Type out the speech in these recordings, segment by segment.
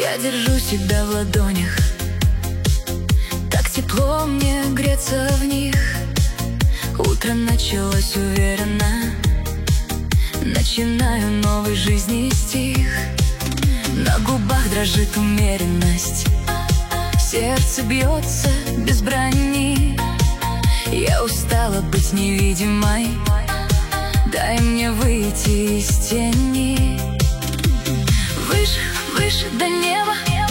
Я держу себя в ладонях, так тепло мне греться в них. Утро началось уверенно, начинаю новый жизни стих. На губах дрожит умеренность, сердце бьется без брони. Я устала быть невидимой, дай мне выйти из тени. Выше, выше до неба,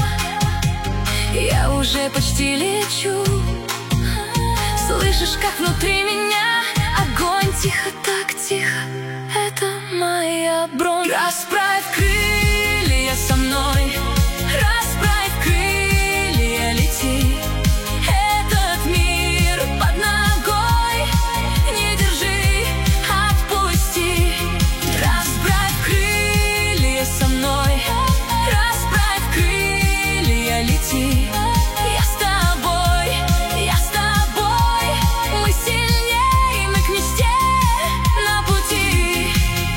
я уже почти лечу. Слышишь, как внутри меня огонь? Тихо, так тихо, это моя бронь. Расправь крылья со мной, расправь крылья, лети. Этот мир под ногой не держи, отпусти. Расправь крылья со мной, расправь крылья, лети. Я с тобой, я с тобой, мы сильнее, мы к мечте на пути.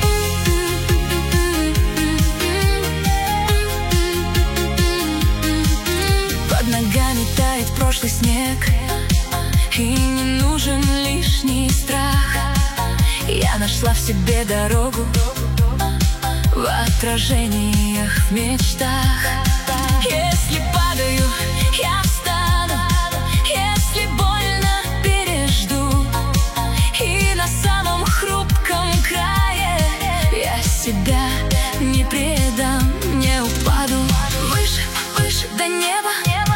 Под ногами тает прошлый снег, и не нужен лишний страх. Я нашла в себе дорогу, в отражениях, в мечтах. Если падаю, я встану, если больно, пережду. И на самом хрупком крае я себя не предам, не упаду. Выше, выше до неба,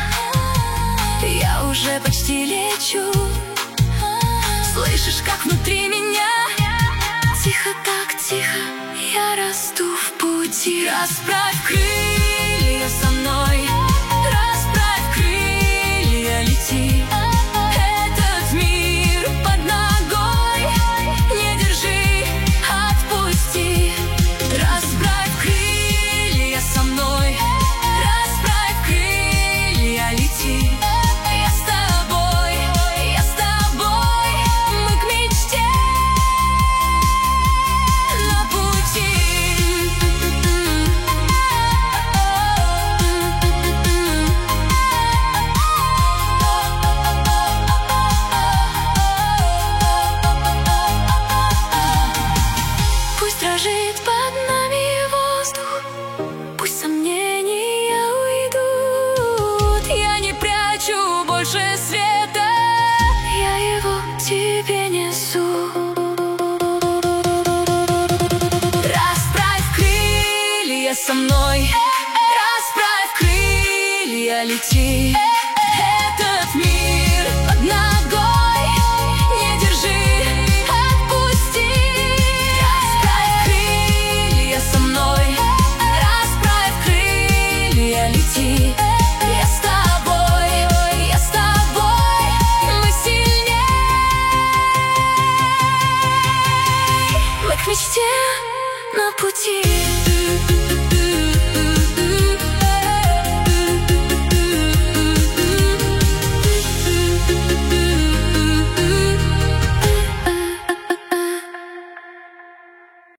я уже почти лечу. Слышишь, как внутри меня? Тихо, так тихо, я расту в пути. Расправь крылья со мной, расправь крылья, лети. Этот мир под ногой не держи, отпусти. Расправь крылья со мной, расправь крылья, лети. Я с тобой, я с тобой, мы к мечте на пути. Пусть дрожит под нами воздух, пусть сомнения уйдут. Я не прячу больше света, я его тебе несу. Расправь крылья со мной, расправь крылья, лети. Этот мир под ногой не держи, отпусти. Расправь крылья со мной, расправь крылья, лети. Я с тобой, я с тобой, мы сильнее, мы к мечте на пути.